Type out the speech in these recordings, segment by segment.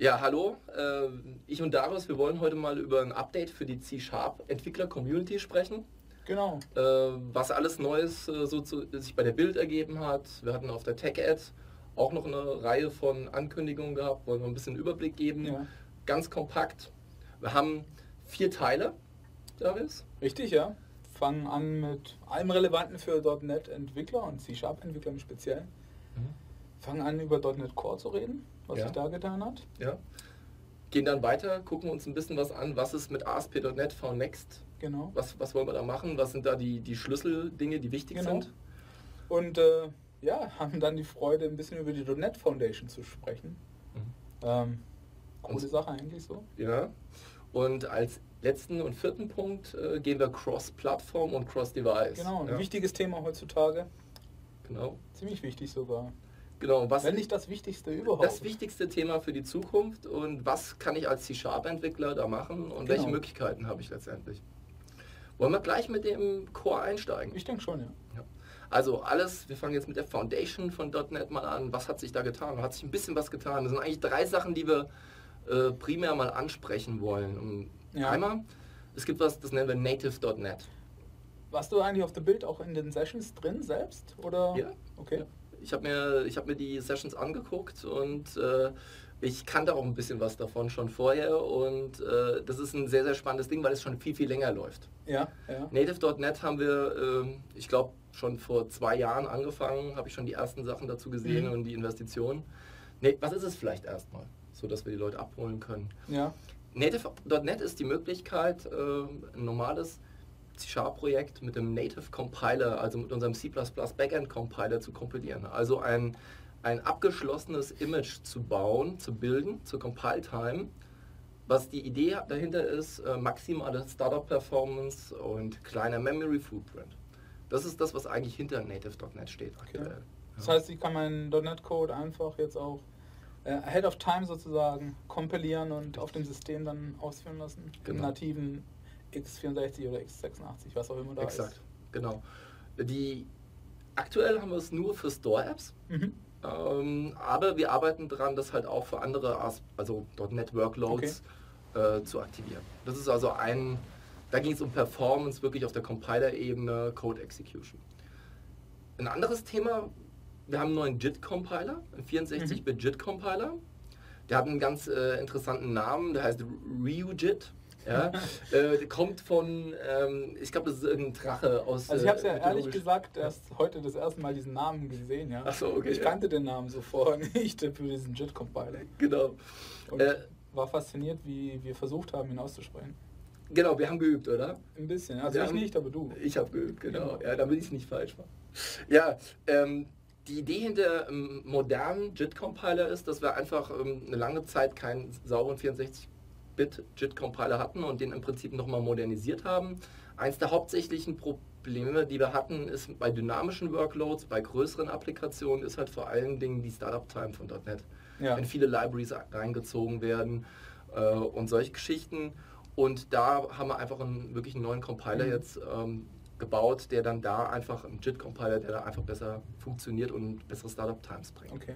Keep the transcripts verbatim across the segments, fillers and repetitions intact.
Ja, hallo, äh, ich und Darius, wir wollen heute mal über ein Update für die C-Sharp-Entwickler-Community sprechen. Genau. Äh, was alles Neues äh, so zu, sich bei der Bild ergeben hat. Wir hatten auf der TechEd auch noch eine Reihe von Ankündigungen gehabt, wollen wir ein bisschen Überblick geben. Ja. Ganz kompakt. Wir haben vier Teile, Darius. Richtig, ja. Fangen an mit allem Relevanten für .NET-Entwickler und C-Sharp-Entwickler im Speziellen. Mhm. Fangen an, über .NET Core zu reden, was Ja. sich da getan hat. Ja. Gehen dann weiter, gucken uns ein bisschen was an, was ist mit A S P Punkt NET V Next. Genau. Was, was wollen wir da machen? Was sind da die, die Schlüsseldinge, die wichtig Genau. sind? Und äh, ja, haben dann die Freude, ein bisschen über die .NET Foundation zu sprechen. Mhm. Ähm, coole Und- Sache eigentlich so. Ja. Und als letzten und vierten Punkt äh, gehen wir Cross-Plattform und Cross-Device. Genau, ein ja. wichtiges Thema heutzutage. Genau. Ziemlich wichtig sogar. Genau. Was Wenn nicht das Wichtigste überhaupt. das wichtigste Thema für die Zukunft und was kann ich als C-Sharp-Entwickler da machen und welche Genau. Möglichkeiten habe ich letztendlich? Wollen wir gleich mit dem Core einsteigen? Ich denke schon, ja. Ja. Also alles, wir fangen jetzt mit der Foundation von .NET mal an. Was hat sich da getan? Hat sich ein bisschen was getan. Das sind eigentlich drei Sachen, die wir äh, primär mal ansprechen wollen. Und Ja. Einmal, es gibt was, das nennen wir Native Punkt NET. Warst du eigentlich auf der Bild auch in den Sessions drin selbst? Oder? Ja. Okay. Ja. Ich habe mir, ich hab mir die Sessions angeguckt und äh, ich kannte auch ein bisschen was davon schon vorher und äh, das ist ein sehr, sehr spannendes Ding, weil es schon viel, viel länger läuft. Ja, ja. Native Punkt NET haben wir, ähm, ich glaube, schon vor zwei Jahren angefangen, habe ich schon die ersten Sachen dazu gesehen Mhm. und die Investitionen. Ne, was ist es vielleicht erstmal, so dass wir die Leute abholen können? Ja. Native Punkt NET ist die Möglichkeit, äh, ein normales C-Sharp-Projekt mit dem Native Compiler, also mit unserem C plus plus Backend Compiler zu kompilieren. Also ein, ein abgeschlossenes Image zu bauen, zu bilden, zur Compile-Time. Was die Idee dahinter ist, äh, maximale Startup-Performance und kleiner Memory-Footprint. Das ist das, was eigentlich hinter Native Punkt NET steht aktuell. Das heißt, ich kann meinen .NET-Code einfach jetzt auch äh, ahead of time sozusagen kompilieren und auf dem System dann ausführen lassen. Im Genau. nativen x vierundsechzig oder x sechsundachtzig, was auch immer da Exakt, ist. genau. Die, aktuell haben wir es nur für Store-Apps. Mhm. Ähm, aber wir arbeiten daran, das halt auch für andere, As- also .NET Workloads äh, zu aktivieren. Das ist also ein, da ging es um Performance wirklich auf der Compiler-Ebene, Code Execution. Ein anderes Thema, wir haben einen neuen J I T-Compiler, einen vierundsechzig Bit J I T-Compiler. Der hat einen ganz äh, interessanten Namen, der heißt RyuJIT. Ja, äh, der kommt von, ähm, ich glaube, das ist irgendein Drache aus. Also ich habe es ja äh, ehrlich mythologisch- gesagt erst heute das erste Mal diesen Namen gesehen. Ja. Ach so, okay, Ich ja. kannte den Namen so vorher nicht für diesen J I T-Compiler. Genau. Und Äh, war fasziniert, wie wir versucht haben, ihn auszusprechen. Genau, wir haben geübt, oder? Ein bisschen. Also Wir ich haben- nicht, aber du. Ich habe geübt, genau. Genau. Ja, damit ich es nicht falsch mache. Ja, ähm, die Idee hinter ähm, modernen J I T-Compiler ist, dass wir einfach ähm, eine lange Zeit keinen sauberen vierundsechzig Bit J I T-Compiler hatten und den im Prinzip nochmal modernisiert haben. Eins der hauptsächlichen Probleme, die wir hatten, ist bei dynamischen Workloads, bei größeren Applikationen, ist halt vor allen Dingen die Startup-Time von .NET. Ja. Wenn viele Libraries reingezogen werden äh, und solche Geschichten. Und da haben wir einfach einen wirklich einen neuen Compiler Mhm. jetzt ähm, gebaut, der dann da einfach, ein J I T-Compiler, der da einfach besser funktioniert und bessere Startup-Times bringt. Okay.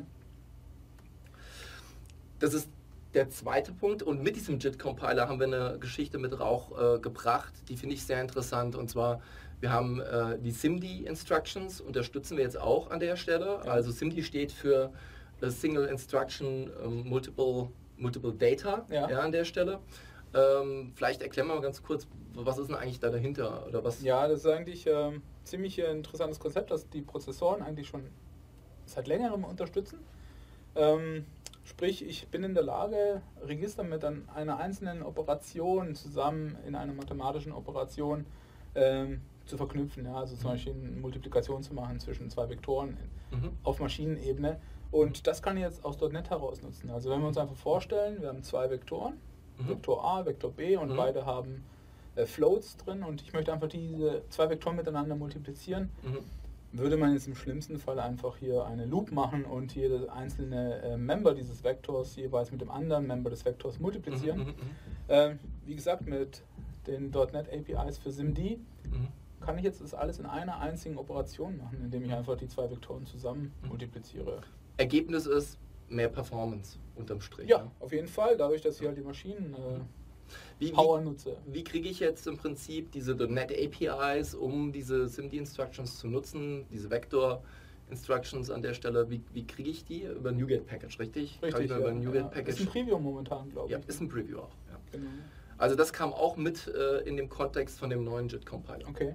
Das ist der zweite Punkt. Und mit diesem J I T-Compiler haben wir eine Geschichte mit Rauch äh, gebracht, die finde ich sehr interessant. Und zwar, wir haben äh, die SIMD-Instructions, unterstützen wir jetzt auch an der Stelle. Ja. Also SIMD steht für äh, Single Instruction ähm, Multiple, Multiple Data Ja. Ja, an der Stelle. Ähm, vielleicht erklären wir mal ganz kurz, was ist denn eigentlich da dahinter? Oder was? Ja, das ist eigentlich ähm, ziemlich äh, interessantes Konzept, dass die Prozessoren eigentlich schon seit längerem unterstützen. Ähm, sprich, ich bin in der Lage, Register mit an einer einzelnen Operation zusammen in einer mathematischen Operation ähm, zu verknüpfen. Ja? Also zum Mhm. Beispiel eine Multiplikation zu machen zwischen zwei Vektoren Mhm. auf Maschinenebene. Und das kann ich jetzt aus .NET heraus nutzen. Also wenn wir uns einfach vorstellen, wir haben zwei Vektoren, Mhm. Vektor A, Vektor B, und Mhm. beide haben äh, Floats drin, und ich möchte einfach diese zwei Vektoren miteinander multiplizieren, Mhm. würde man jetzt im schlimmsten Fall einfach hier eine Loop machen und jede einzelne äh, Member dieses Vektors jeweils mit dem anderen Member des Vektors multiplizieren. Mhm. Mhm. Ähm, wie gesagt, mit den .NET A P Is für SIMD Mhm. kann ich jetzt das alles in einer einzigen Operation machen, indem ich einfach die zwei Vektoren zusammen Mhm. multipliziere. Ergebnis ist, mehr Performance unterm Strich. Ja, ne? auf jeden Fall, dadurch, dass ich halt die Maschinen äh, Wie, Power wie, nutze. wie kriege ich jetzt im Prinzip diese .NET A P Is, um diese SIMD Instructions zu nutzen, diese Vector Instructions an der Stelle, wie, wie kriege ich die? Über NuGet Package, richtig? Richtig, Kann ich mir ja, über NuGet ja. Package. Ist ein Preview momentan, glaube Ja, ich. ist ein Preview auch. Ja. Genau. Also das kam auch mit äh, in dem Kontext von dem neuen JIT Compiler. Okay.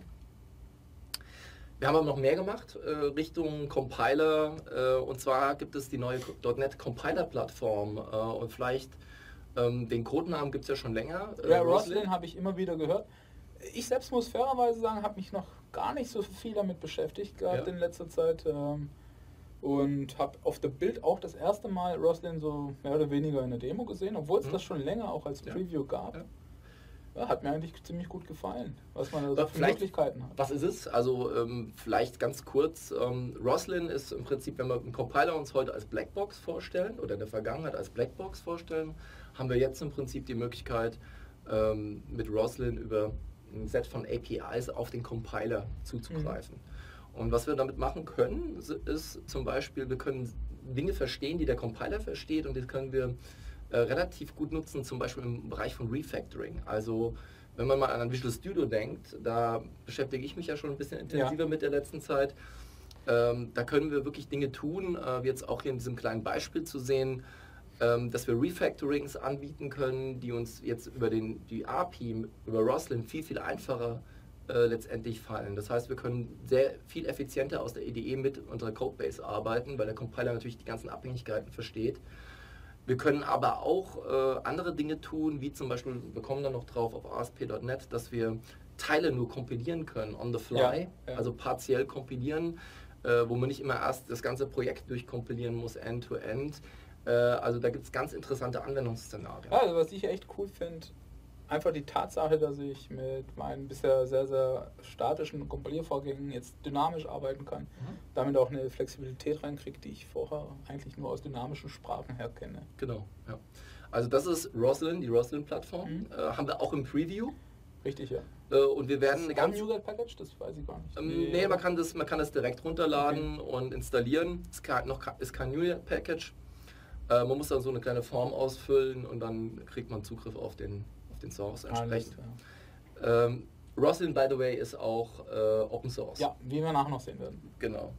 Wir haben aber noch mehr gemacht äh, Richtung Compiler äh, und zwar gibt es die neue .NET Compiler Plattform äh, und vielleicht ähm, den Codenamen gibt es ja schon länger. Äh, Ja, Roslyn habe ich immer wieder gehört. Ich selbst muss fairerweise sagen, habe mich noch gar nicht so viel damit beschäftigt gehabt Ja. in letzter Zeit ähm, und habe auf der Bild auch das erste Mal Roslyn so mehr oder weniger in der Demo gesehen, obwohl es Mhm. das schon länger auch als Ja. Preview gab. Ja. Ja, hat mir eigentlich ziemlich gut gefallen, was man da so Aber für vielleicht- Möglichkeiten hat. Was ist es? Also ähm, vielleicht ganz kurz, ähm, Roslyn ist im Prinzip, wenn wir einen Compiler uns heute als Blackbox vorstellen oder in der Vergangenheit als Blackbox vorstellen, haben wir jetzt im Prinzip die Möglichkeit ähm, mit Roslyn über ein Set von A P Is auf den Compiler zuzugreifen. Und was wir damit machen können, ist zum Beispiel, wir können Dinge verstehen, die der Compiler versteht und das können wir äh, relativ gut nutzen, zum Beispiel im Bereich von Refactoring. Also wenn man mal an Visual Studio denkt, da beschäftige ich mich ja schon ein bisschen intensiver Ja. mit der letzten Zeit. Ähm, da können wir wirklich Dinge tun, äh, wie jetzt auch hier in diesem kleinen Beispiel zu sehen, ähm, dass wir Refactorings anbieten können, die uns jetzt über den, die A P I, über Roslyn viel, viel einfacher äh, letztendlich fallen. Das heißt, wir können sehr viel effizienter aus der I D E mit unserer Codebase arbeiten, weil der Compiler natürlich die ganzen Abhängigkeiten versteht. Wir können aber auch äh, andere Dinge tun, wie zum Beispiel, wir kommen dann noch drauf auf A S P Punkt net, dass wir Teile nur kompilieren können, on the fly, Ja, ja. also partiell kompilieren, äh, wo man nicht immer erst das ganze Projekt durchkompilieren muss, end-to-end. Äh, also da gibt es ganz interessante Anwendungsszenarien. Ja, also was ich echt cool finde, einfach die Tatsache, dass ich mit meinen bisher sehr, sehr statischen Kompiliervorgängen jetzt dynamisch arbeiten kann, Mhm. damit auch eine Flexibilität reinkriege, die ich vorher eigentlich nur aus dynamischen Sprachen her kenne. Genau, ja. Also das ist Roslyn, die Roslyn-Plattform. Mhm. Äh, haben wir auch im Preview. Richtig, ja. Äh, und wir werden eine Ist auch ein ganz... NuGet Package, das weiß ich gar nicht. Ähm, Nee, nee, man oder? kann, das, man kann das direkt runterladen und installieren. Es kann, noch, ke- ist kein NuGet Package. Äh, man muss dann so eine kleine Form ausfüllen und dann kriegt man Zugriff auf den, auf den Source Alles, entsprechend. ja. Ähm, Roslyn, by the way, ist auch äh, Open Source. Ja, wie wir nachher noch sehen werden. Genau.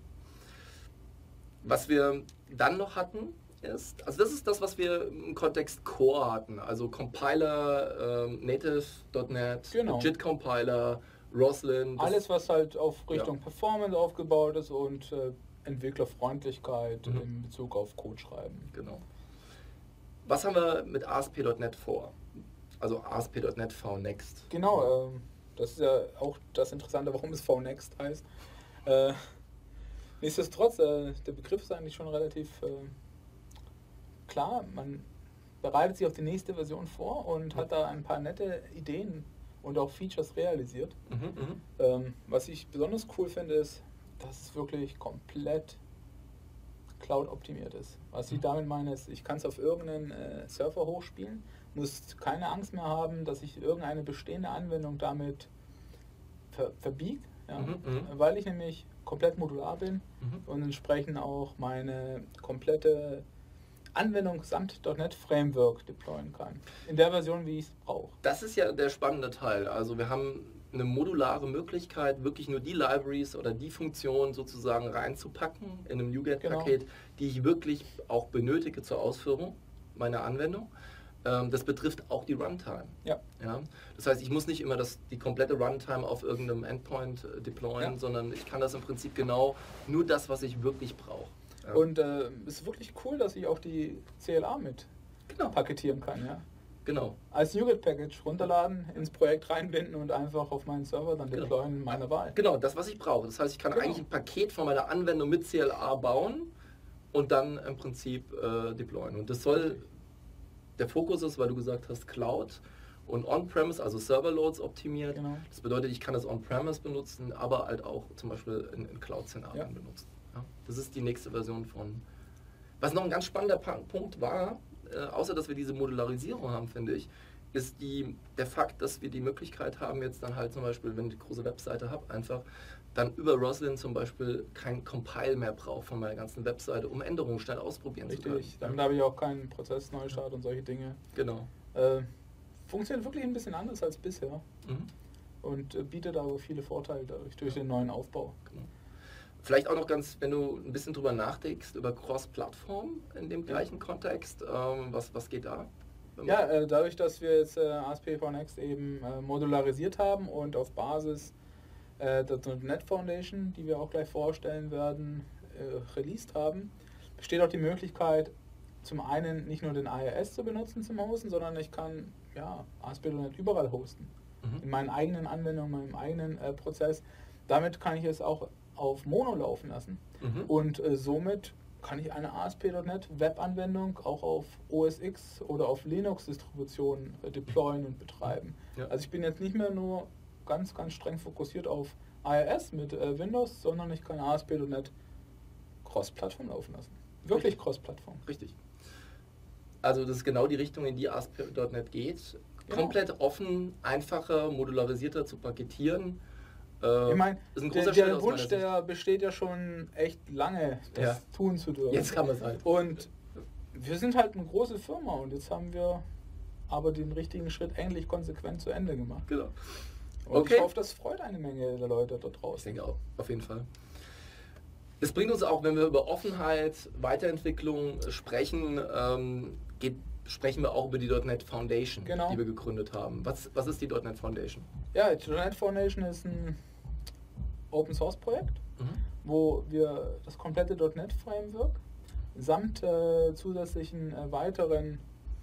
Was wir dann noch hatten, ist, also das ist das, was wir im Kontext Core hatten, also Compiler, ähm, Native Punkt net, Genau. JIT Compiler, Roslyn. das- Alles, was halt auf Richtung Ja. Performance aufgebaut ist und äh, Entwicklerfreundlichkeit Mhm. in Bezug auf Code schreiben. Genau. Was haben wir mit A S P Punkt net vor? Also A S P Punkt net V-Next. Genau, ähm, das ist ja auch das Interessante, warum es V-Next heißt. Äh, nichtsdestotrotz, äh, der Begriff ist eigentlich schon relativ äh, klar. Man bereitet sich auf die nächste Version vor und hat da ein paar nette Ideen und auch Features realisiert. Mhm, mhm. Ähm, was ich besonders cool finde, ist, dass es wirklich komplett Cloud-optimiert ist. Was ich Mhm. damit meine, ist, ich kann es auf irgendeinen äh, Server hochspielen, muss keine Angst mehr haben, dass ich irgendeine bestehende Anwendung damit ver verbiege, ja, Mhm, mhm. weil ich nämlich komplett modular bin Mhm. und entsprechend auch meine komplette Anwendung samt .NET Framework deployen kann. In der Version, wie ich es brauche. Das ist ja der spannende Teil. Also wir haben eine modulare Möglichkeit, wirklich nur die Libraries oder die Funktionen sozusagen reinzupacken in einem NuGet-Paket, die ich wirklich auch benötige zur Ausführung meiner Anwendung. Ähm, das betrifft auch die Runtime. Ja. Ja? Das heißt, ich muss nicht immer das, die komplette Runtime auf irgendeinem Endpoint äh, deployen, Ja. sondern ich kann das im Prinzip genau nur das, was ich wirklich brauche. Ja. Und äh, es ist wirklich cool, dass ich auch die C L A mit genau, paketieren kann. Ja. genau. Als NuGet-Package runterladen, ins Projekt reinbinden und einfach auf meinen Server dann Genau. deployen meiner Wahl. Genau, das, was ich brauche. Das heißt, ich kann Genau. eigentlich ein Paket von meiner Anwendung mit C L A bauen und dann im Prinzip äh, deployen. Und das soll, der Fokus ist, weil du gesagt hast, Cloud und On-Premise, also Server-Loads optimiert. Genau. Das bedeutet, ich kann das On-Premise benutzen, aber halt auch zum Beispiel in, in Cloud-Szenarien Ja. benutzen. Ja? Das ist die nächste Version von... Was noch ein ganz spannender Pa- Punkt war, äh, außer dass wir diese Modularisierung haben, finde ich, ist die, der Fakt, dass wir die Möglichkeit haben, jetzt dann halt zum Beispiel, wenn ich eine große Webseite habe, einfach dann über Roslyn zum Beispiel kein Compile mehr brauche von meiner ganzen Webseite, um Änderungen schnell ausprobieren Richtig, zu können. Richtig, damit habe ich auch keinen Prozessneustart und solche Dinge. Genau. Äh, funktioniert wirklich ein bisschen anders als bisher Mhm. und äh, bietet aber viele Vorteile dadurch, durch den neuen Aufbau. Genau. Vielleicht auch noch ganz, wenn du ein bisschen drüber nachdenkst, über Cross-Plattform in dem gleichen Kontext, ähm, was, was geht da? Ja, äh, dadurch, dass wir jetzt äh, A S P V Next eben äh, modularisiert haben und auf Basis äh, der .NET Foundation, die wir auch gleich vorstellen werden, äh, released haben, besteht auch die Möglichkeit, zum einen nicht nur den A R S zu benutzen zum Hosten, sondern ich kann ja, A S P Punkt NET überall hosten. Mhm. In meinen eigenen Anwendungen, meinem eigenen äh, Prozess. Damit kann ich es auch auf Mono laufen lassen. Mhm. Und äh, somit kann ich eine A S P Punkt NET Webanwendung auch auf O S X oder auf Linux-Distributionen äh, deployen und betreiben. Ja. Also ich bin jetzt nicht mehr nur ganz, ganz streng fokussiert auf I R S mit äh, Windows, sondern ich kann A S P Punkt NET Cross-Plattform laufen lassen. Wirklich Cross-Plattform. Richtig. Also das ist genau die Richtung, in die A S P Punkt NET geht. Genau. Komplett offen, einfacher, modularisierter zu paketieren. Äh, Ich meine, ist ein der, großer Schritt der aus Wunsch, meiner Sicht. der besteht ja schon echt lange, das Ja. tun zu dürfen. Jetzt kann man es halt. Und wir sind halt eine große Firma und jetzt haben wir aber den richtigen Schritt endlich konsequent zu Ende gemacht. Genau. Und Okay. ich hoffe, das freut eine Menge der Leute da Ich draußen. denke auch, auf jeden Fall. Es bringt uns auch, wenn wir über Offenheit, Weiterentwicklung sprechen, ähm, geht, sprechen wir auch über die .NET Foundation, Genau. die wir gegründet haben. Was, was ist die .NET Foundation? Ja, die .NET Foundation ist ein Open Source Projekt, Mhm. wo wir das komplette .NET Framework samt äh, zusätzlichen äh, weiteren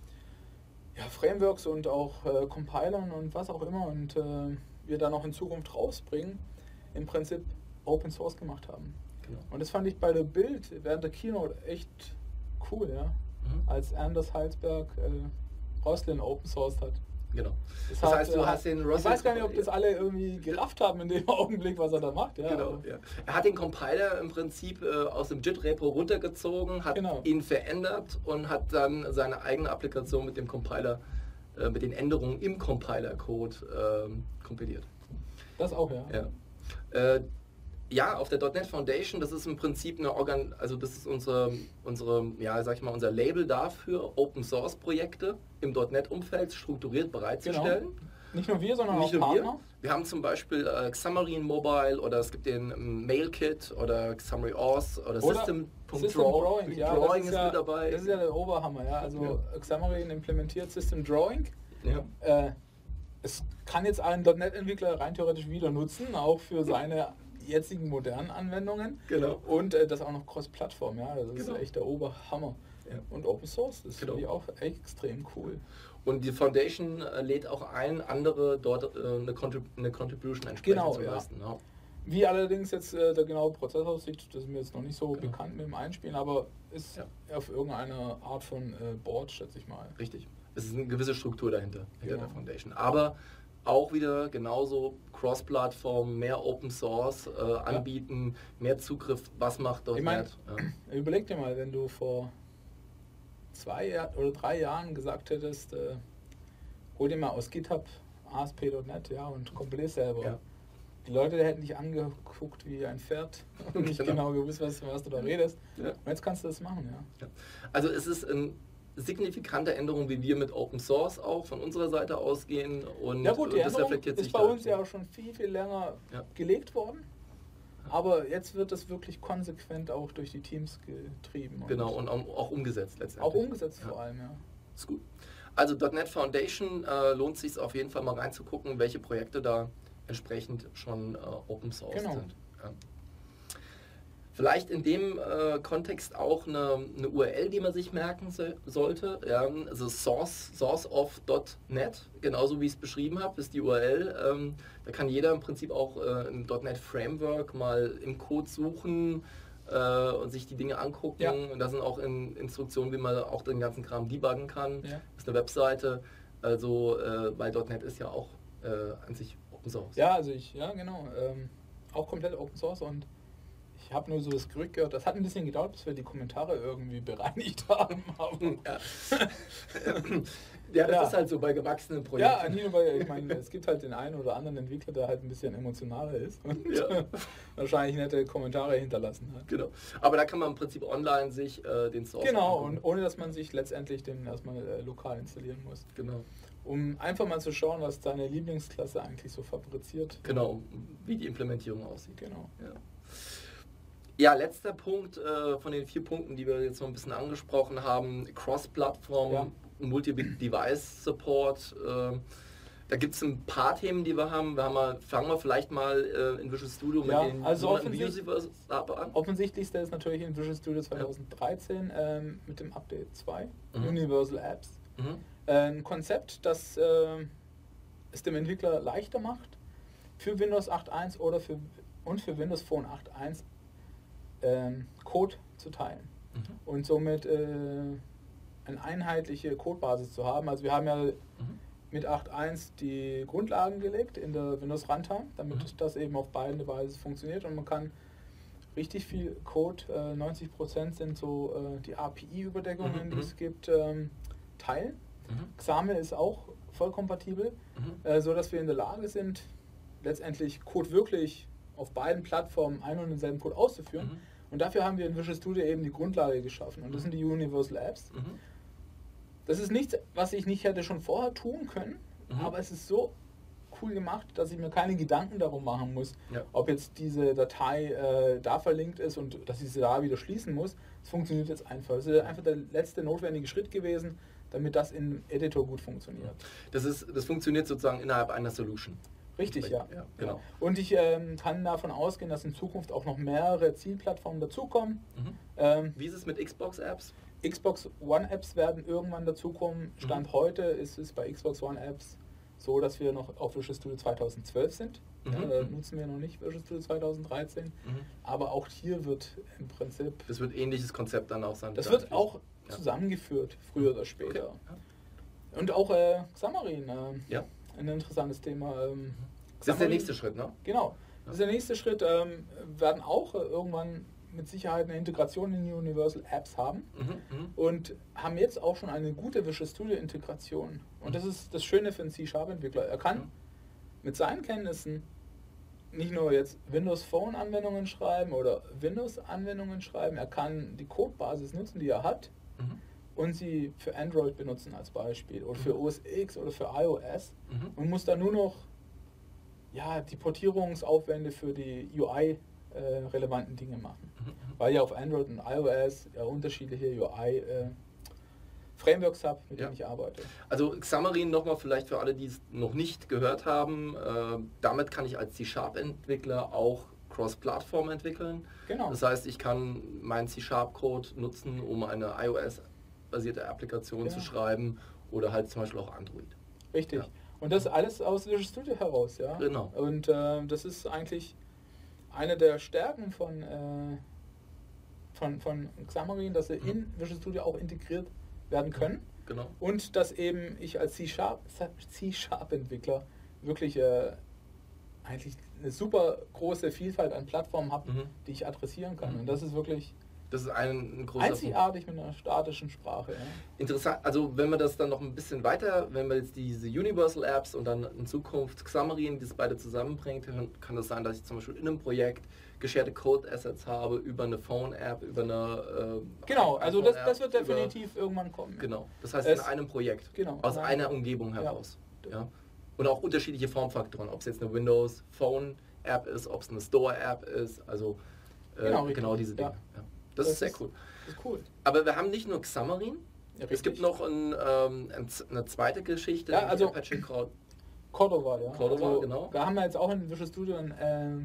ja, Frameworks und auch äh, Compilern und was auch immer und äh, wir dann auch in Zukunft rausbringen, im Prinzip Open Source gemacht haben. Genau. Und das fand ich bei der Bild während der Keynote echt cool, ja, Mhm. als Anders Heilsberg äh, Roslyn Open Sourced hat. Genau. Das, Das hat, heißt, du äh, hast den Ich Roslyn- weiß gar nicht, ob das alle irgendwie gerafft haben in dem Augenblick, was er da macht. Ja, Genau, aber- ja. Er hat den Compiler im Prinzip äh, aus dem JIT-Repo runtergezogen, hat Genau. ihn verändert und hat dann seine eigene Applikation mit dem Compiler, äh, mit den Änderungen im Compiler-Code ähm, kompiliert. Das auch, ja. Ja. Äh, ja, auf der .NET Foundation, das ist im Prinzip eine Organ, also das ist unsere, unsere, ja, sag ich mal, unser Label dafür, Open Source Projekte im .NET-Umfeld strukturiert bereitzustellen. Nicht nur wir, sondern Nicht auch nur wir. Partner. Wir haben zum Beispiel äh, Xamarin Mobile oder es gibt den ähm, MailKit oder Xamarin Auth oder, Oder System. System Drawing, ja, Drawing das ist ja, mit dabei. Das ist ja der Oberhammer, ja. Also Xamarin implementiert System Drawing. Ja. Äh, es kann jetzt ein .NET-Entwickler rein theoretisch wieder nutzen, auch für seine jetzigen modernen Anwendungen. Genau. Und äh, das auch noch Cross-Plattform, ja. Das Genau. ist echt der Oberhammer. Ja. Und Open Source, das Genau. finde ich auch extrem cool. Und die Foundation äh, lädt auch ein, andere dort äh, eine, Contrib eine Contribution entsprechend Genau, zu ja. leisten. Ja. Wie allerdings jetzt äh, der genaue Prozess aussieht, das ist mir jetzt noch nicht so Genau. bekannt mit dem Einspielen, aber ist Ja. auf irgendeiner Art von äh, Board, schätze ich mal. Richtig. Es ist eine gewisse Struktur dahinter, hinter Genau. der Foundation. Aber auch wieder genauso Cross-Plattform, mehr Open Source äh, anbieten, mehr Zugriff, was macht .NET. Ich mein, ja. Überleg dir mal, wenn du vor zwei Jahr, oder drei Jahren gesagt hättest, äh, hol dir mal aus GitHub A S P Punkt NET, ja, und kompilier selber. Ja. Die Leute hätten dich angeguckt wie ein Pferd und nicht Genau. genau gewusst, was, was du da redest. Ja. Und jetzt kannst du das machen, ja. Ja. Also es ist eine signifikante Änderung, wie wir mit Open Source auch von unserer Seite ausgehen und Ja gut, die das Änderung reflektiert ist sich bei da. uns ja auch schon viel, viel länger Ja. gelegt worden. Aber jetzt wird das wirklich konsequent auch durch die Teams getrieben. Genau, und auch, auch umgesetzt letztendlich. auch umgesetzt Ja. vor allem, ja. Ist gut. Also .NET Foundation äh, lohnt sich auf jeden Fall mal reinzugucken, welche Projekte da entsprechend schon äh, Open Source Genau. sind. Ja. Vielleicht in dem äh, Kontext auch eine, eine U R L, die man sich merken so, sollte. Ja, also source, source of .NET, genauso wie ich es beschrieben habe, ist die U R L. Ähm, da kann jeder im Prinzip auch äh, ein .NET Framework mal im Code suchen äh, und sich die Dinge angucken. Ja. Und da sind auch in Instruktionen, wie man auch den ganzen Kram debuggen kann. Ja. Das ist eine Webseite, also äh, weil .NET ist ja auch äh, an sich Open Source. Ja, also ich, ja genau, ähm, auch komplett Open Source und ich habe nur so das Gerücht gehört, das hat ein bisschen gedauert, bis wir die Kommentare irgendwie bereinigt haben. Aber Ja. Ja, das ja. ist halt so bei gewachsenen Projekten. Ja, nicht nur bei, ich meine, es gibt halt den einen oder anderen Entwickler, der halt ein bisschen emotionaler ist und Ja. wahrscheinlich nette Kommentare hinterlassen hat. Genau. Aber da kann man im Prinzip online sich äh, den Source Genau, angucken. und ohne dass man sich letztendlich den erstmal äh, lokal installieren muss. Genau. Um einfach mal zu schauen, was deine Lieblingsklasse eigentlich so fabriziert. Genau, wie die Implementierung aussieht. Genau. Ja. Ja, letzter Punkt äh, von den vier Punkten, die wir jetzt noch ein bisschen angesprochen haben, Cross-Plattform, Ja. Multi-Device-Support. Äh, da gibt es ein paar Themen, die wir haben. Wir haben mal, fangen wir vielleicht mal äh, in Visual Studio Ja, mit den also sogenannten offensichtlich- Visual an. Offensichtlichste ist natürlich in Visual Studio zweitausenddreizehn ähm, mit dem Update zwei, Mhm. Universal Apps. Mhm. Ein Konzept, das äh, es dem Entwickler leichter macht, für Windows acht Punkt eins oder für, und für Windows Phone acht Punkt eins ähm, Code zu teilen. Mhm. Und somit äh, eine einheitliche Codebasis zu haben. Also wir haben ja Mhm. mit acht Punkt eins die Grundlagen gelegt in der Windows Runtime, damit Mhm. das eben auf beiden Devices funktioniert und man kann richtig viel Code, äh, neunzig Prozent sind so äh, die A P I-Überdeckungen, Mhm. die es gibt, ähm, teilen. Mhm. Xaml ist auch voll kompatibel, Mhm. äh, so dass wir in der Lage sind, letztendlich Code wirklich auf beiden Plattformen einen und denselben Code auszuführen. Mhm. Und dafür haben wir in Visual Studio eben die Grundlage geschaffen. Und das sind die Universal Apps. Mhm. Das ist nichts, was ich nicht hätte schon vorher tun können, Mhm. aber es ist so cool gemacht, dass ich mir keine Gedanken darum machen muss, Ja. ob jetzt diese Datei äh, da verlinkt ist und dass ich sie da wieder schließen muss. Es funktioniert jetzt einfach. Das ist einfach der letzte notwendige Schritt gewesen, damit das im Editor gut funktioniert. Das, ist, das funktioniert sozusagen innerhalb einer Solution. Richtig, ja. Ja, genau. Ja. Und ich ähm, kann davon ausgehen, dass in Zukunft auch noch mehrere Zielplattformen dazukommen. Mhm. Ähm, Wie ist es mit Xbox-Apps? Xbox One Apps werden irgendwann dazukommen. Stand Mhm. heute ist es bei Xbox One Apps so, dass wir noch auf Visual Studio zweitausendzwölf sind. Mhm. Ja, da nutzen wir noch nicht Visual Studio zweitausenddreizehn. Mhm. Aber auch hier wird im Prinzip, Das wird ähnliches Konzept dann auch sein. das wird Natürlich. auch Ja. zusammengeführt, früher oder später. Okay. Ja. Und auch äh, Xamarin, äh, Ja. ein interessantes Thema. Ähm, Das ist der Xamarin- nächste Schritt, ne? Genau. Das ist der nächste Schritt. Ähm, werden auch äh, irgendwann mit Sicherheit eine Integration in die Universal Apps haben Mhm. Mhm. und haben jetzt auch schon eine gute Visual Studio Integration. Und das ist das Schöne für einen C-Sharp-Entwickler. Er kann Mhm. mit seinen Kenntnissen nicht nur jetzt Windows Phone Anwendungen schreiben oder Windows Anwendungen schreiben, er kann die Codebasis nutzen, die er hat, Mhm. und sie für Android benutzen als Beispiel oder für Mhm. O S X oder für iOS Mhm. und muss dann nur noch ja, die Portierungsaufwände für die U I-relevanten Dinge machen. Mhm. Weil ja auf Android und iOS ja unterschiedliche U I-Frameworks habe, mit Ja. denen ich arbeite. Also Xamarin nochmal vielleicht für alle, die es noch nicht gehört haben. Äh, damit kann ich als C-Sharp-Entwickler auch Cross-Plattform entwickeln. Genau. Das heißt, ich kann meinen C-Sharp-Code nutzen, um eine iOS-basierte Applikation Genau. zu schreiben oder halt zum Beispiel auch Android. Richtig. Ja. Und das alles aus Visual Studio heraus, ja. Genau. Und äh, das ist eigentlich eine der Stärken von, äh, von, von Xamarin, dass sie Mhm. in Visual Studio auch integriert werden können. Genau. Und dass eben ich als C-Sharp, C-Sharp-Entwickler wirklich äh, eigentlich eine super große Vielfalt an Plattformen habe, Mhm. die ich adressieren kann. Mhm. Und das ist wirklich Das ist ein, ein großer Punkt. einzigartig mit einer statischen Sprache. Ja. Interessant, also wenn wir das dann noch ein bisschen weiter, wenn wir jetzt diese Universal Apps und dann in Zukunft Xamarin, das beide zusammenbringt, dann kann das sein, dass ich zum Beispiel in einem Projekt gescherte Code Assets habe über eine Phone App, über eine äh, Genau, also das, iPhone-App, das wird über- definitiv irgendwann kommen. ja. Genau, das heißt Es- in einem Projekt, genau, aus in einer einem- Umgebung ja. heraus. Ja. Und auch unterschiedliche Formfaktoren, ob es jetzt eine Windows Phone App ist, ob es eine Store App ist, also äh, Genau, genau, richtig. diese Dinge. Ja. Ja. Das, ist sehr cool. Das ist cool. Aber wir haben nicht nur Xamarin, Ja, es gibt richtig. noch ein, ähm, ein, eine zweite Geschichte, Ja, nämlich also- Apache Cloud. Cordova, ja. Cordova, also, genau. Da haben wir jetzt auch in Visual Studio ein ähm,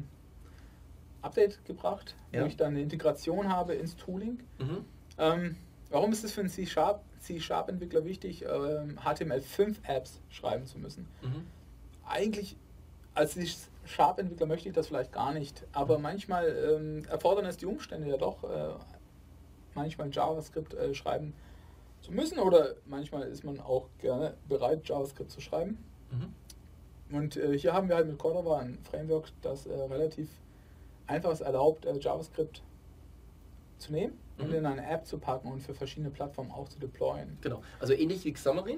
Update gebracht, Ja. wo ich dann eine Integration habe ins Tooling. Mhm. Ähm, warum ist es für einen C-Sharp, C-Sharp-Entwickler wichtig, ähm, H T M L fünf Apps schreiben zu müssen? Mhm. Eigentlich als C-Sharp-Entwickler möchte ich das vielleicht gar nicht, aber manchmal ähm, erfordern es die Umstände ja doch, äh, manchmal JavaScript äh, schreiben zu müssen oder manchmal ist man auch gerne bereit, JavaScript zu schreiben. Mhm. Und äh, hier haben wir halt mit Cordova ein Framework, das äh, relativ einfach es erlaubt, äh, JavaScript zu nehmen und Mhm. in eine App zu packen und für verschiedene Plattformen auch zu deployen. Genau, also ähnlich wie Xamarin,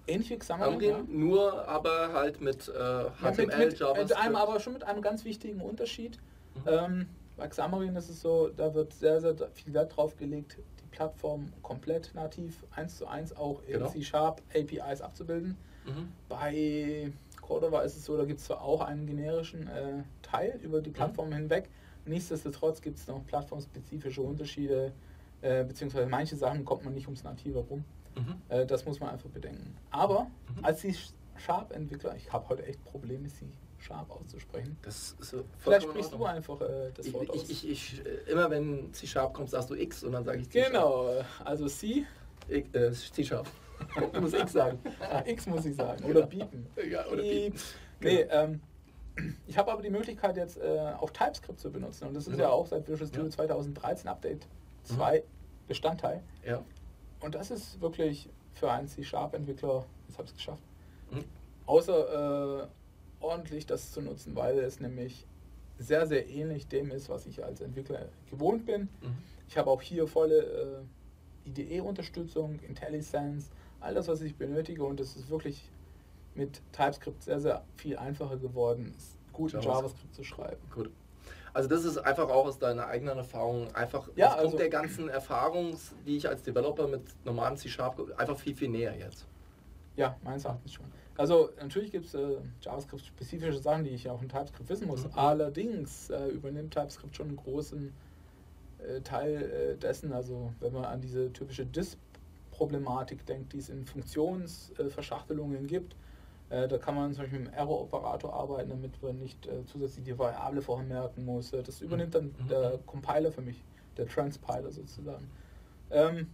Ähnlich wie Xamarin, Xamarin ja. Nur aber halt mit äh, H T M L, ja, mit, mit, JavaScript. mit einem, aber schon mit einem ganz wichtigen Unterschied. Mhm. Ähm, bei Xamarin ist es so, da wird sehr, sehr viel Wert drauf gelegt, die Plattform komplett nativ, eins zu eins auch in Genau. C-Sharp A P Is abzubilden. Mhm. Bei Cordova ist es so, da gibt es zwar auch einen generischen äh, Teil über die Plattform mhm. hinweg, nichtsdestotrotz gibt es noch plattformspezifische Unterschiede, äh, beziehungsweise manche Sachen kommt man nicht ums Native rum. Mhm. Äh, das muss man einfach bedenken. Aber mhm. als C-Sharp-Entwickler, ich habe heute echt Probleme, C-Sharp auszusprechen. Das ist so Vielleicht sprichst du einfach äh, das ich, Wort aus. Ich, ich, ich, immer wenn C-Sharp kommt, sagst du X und dann sage ich C-Sharp. Genau, also C. Äh, C-Sharp. Du musst X sagen. Ah, X muss ich sagen. Oder biepen. Ja, oder biepen. Nee, ähm, ich habe aber die Möglichkeit jetzt äh, auch TypeScript zu benutzen und das ist ja, ja auch seit Visual Studio ja. zweitausenddreizehn Update zwei mhm. Bestandteil. Ja. Und das ist wirklich für einen C-Sharp-Entwickler, jetzt habe ich es geschafft, mhm. außer äh, ordentlich das zu nutzen, weil es nämlich sehr, sehr ähnlich dem ist, was ich als Entwickler gewohnt bin. Mhm. Ich habe auch hier volle äh, I D E-Unterstützung, IntelliSense, all das, was ich benötige und es ist wirklich mit TypeScript sehr, sehr viel einfacher geworden, gut in JavaScript zu schreiben. Gut. Also das ist einfach auch aus deiner eigenen Erfahrung, einfach ja, aufgrund also, der ganzen Erfahrung, die ich als Developer mit normalen C-Sharp, einfach viel, viel näher jetzt. Ja, meines Erachtens schon. Also natürlich gibt es äh, JavaScript-spezifische Sachen, die ich auch in TypeScript wissen muss. Mhm. Allerdings äh, übernimmt TypeScript schon einen großen äh, Teil äh, dessen. Also wenn man an diese typische Dis-Problematik denkt, die es in Funktionsverschachtelungen äh, gibt, äh, da kann man zum Beispiel mit dem Error-Operator arbeiten, damit man nicht äh, zusätzlich die Variable vormerken muss. Das übernimmt dann mhm. der Compiler für mich, der Transpiler sozusagen. Ähm,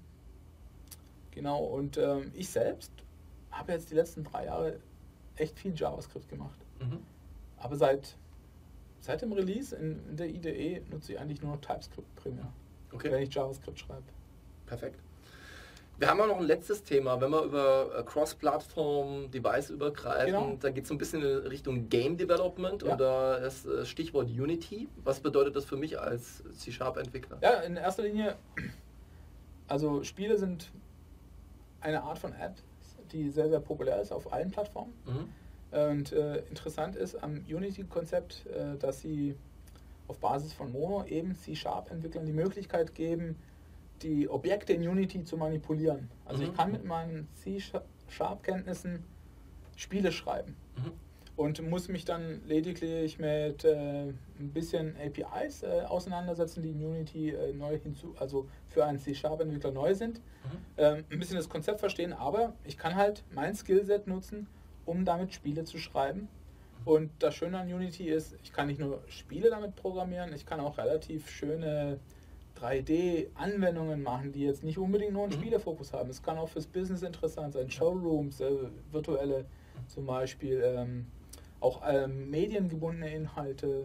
genau, und ähm, ich selbst habe jetzt die letzten drei Jahre echt viel JavaScript gemacht. Mhm. Aber seit, seit dem Release in, in der I D E nutze ich eigentlich nur noch TypeScript primär, okay. wenn ich JavaScript schreibe. Perfekt. Wir haben auch noch ein letztes Thema, wenn wir über Cross-Plattform, Device-übergreifend, genau. Da geht es so ein bisschen in Richtung Game Development ja. und da ist das Stichwort Unity. Was bedeutet das für mich als C-Sharp-Entwickler? Ja, in erster Linie, also Spiele sind eine Art von App, die sehr, sehr populär ist auf allen Plattformen. Mhm. Und äh, interessant ist am Unity-Konzept, äh, dass sie auf Basis von Mono eben C-Sharp-Entwicklern die Möglichkeit geben, die Objekte in Unity zu manipulieren. Also mhm. ich kann mit meinen C-Sharp-Kenntnissen Spiele schreiben mhm. und muss mich dann lediglich mit äh, ein bisschen A P Is äh, auseinandersetzen, die in Unity äh, neu hinzu, also für einen C-Sharp-Entwickler neu sind. Mhm. Ähm, ein bisschen das Konzept verstehen, aber ich kann halt mein Skillset nutzen, um damit Spiele zu schreiben. Und das Schöne an Unity ist, ich kann nicht nur Spiele damit programmieren, ich kann auch relativ schöne drei D-Anwendungen machen, die jetzt nicht unbedingt nur einen mhm. Spielerfokus haben. Es kann auch fürs Business interessant sein, Showrooms, äh, virtuelle zum Beispiel, ähm, auch ähm, mediengebundene Inhalte.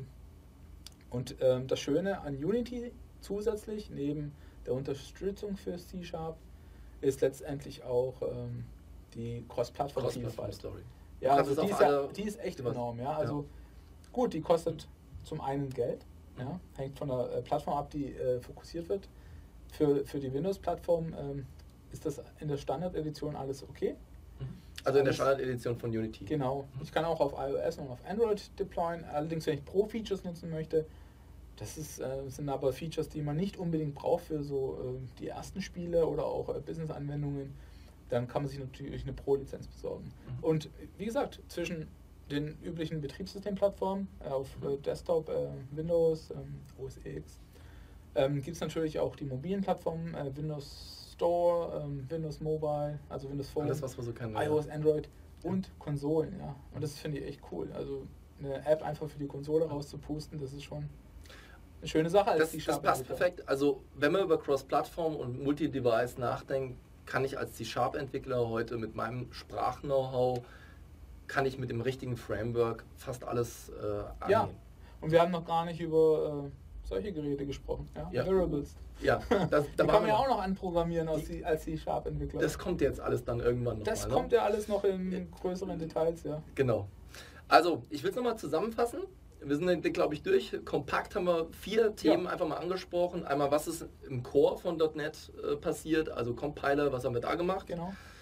Und ähm, das Schöne an Unity zusätzlich, neben der Unterstützung für C-Sharp, ist letztendlich auch ähm, die Cross-Plattform-Vielfalt. Story. Ja, also die ist, ja, die ist echt enorm. Ja? Also ja. gut, die kostet zum einen Geld, ja? Hängt von der äh, Plattform ab, die äh, fokussiert wird. Für, für die Windows-Plattform ähm, ist das in der Standard-Edition alles okay. Also in der Standard-Edition von Unity. Genau. Ich kann auch auf iOS und auf Android deployen. Allerdings, wenn ich Pro-Features nutzen möchte, das ist, äh, sind aber Features, die man nicht unbedingt braucht für so äh, die ersten Spiele oder auch äh, Business-Anwendungen. Dann kann man sich natürlich eine Pro-Lizenz besorgen. Mhm. Und wie gesagt, zwischen den üblichen Betriebssystemplattformen äh, auf äh, Desktop, äh, Windows, ähm, O S X, ähm, gibt es natürlich auch die mobilen Plattformen, äh, Windows Store, ähm, Windows Mobile, also Windows Phone, alles, was wir so kennen, iOS, Android und ja. Konsolen. Ja. Und das finde ich echt cool. Also eine App einfach für die Konsole rauszupusten, das ist schon eine schöne Sache. Als das, die das passt perfekt. Also wenn man über Cross-Plattform und Multi-Device nachdenkt, kann ich als C-Sharp-Entwickler heute mit meinem Sprach-Know-how, kann ich mit dem richtigen Framework fast alles äh, angehen. Ja, und wir haben noch gar nicht über äh, solche Geräte gesprochen, ja? Ja. Variables. Ja, das, da die kann man ja auch noch anprogrammieren als, die, als C-Sharp-Entwickler. Das kommt jetzt alles dann irgendwann noch Das mal, kommt ne? ja alles noch in größeren Details, ja. Genau. Also, ich will es nochmal zusammenfassen. Wir sind den Blick, glaube ich, durch. Kompakt haben wir vier Themen ja. einfach mal angesprochen. Einmal, was ist im Core von .N E T äh, passiert, also Compiler, was haben wir da gemacht? Genau.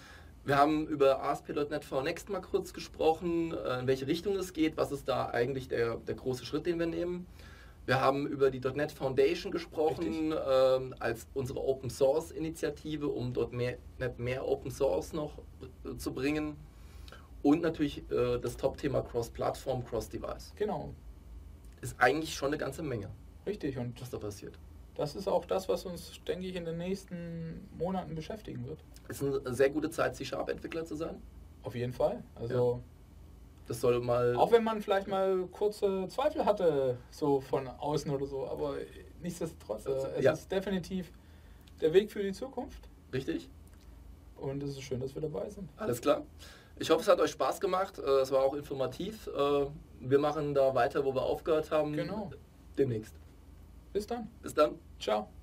Wir haben über A S P Punkt NET for Next mal kurz gesprochen, in welche Richtung es geht, was ist da eigentlich der, der große Schritt, den wir nehmen. Wir haben über die .NET Foundation gesprochen, ähm, als unsere Open Source Initiative, um dort mehr, mehr Open Source noch äh, zu bringen. Und natürlich äh, das Top-Thema Cross-Plattform, Cross-Device. Genau. Ist eigentlich schon eine ganze Menge. Richtig. Und was da passiert. Das ist auch das, was uns, denke ich, in den nächsten Monaten beschäftigen wird. Es ist eine sehr gute Zeit, C-Sharp-Entwickler zu sein. Auf jeden Fall. Also, ja. Das soll mal... Auch wenn man vielleicht mal kurze Zweifel hatte, so von außen oder so, aber nichtsdestotrotz, also, es ja. ist definitiv der Weg für die Zukunft. Richtig. Und es ist schön, dass wir dabei sind. Alles klar. Ich hoffe, es hat euch Spaß gemacht. Es war auch informativ. Wir machen da weiter, wo wir aufgehört haben. Genau. Demnächst. Bis dann. Bis dann. Ciao.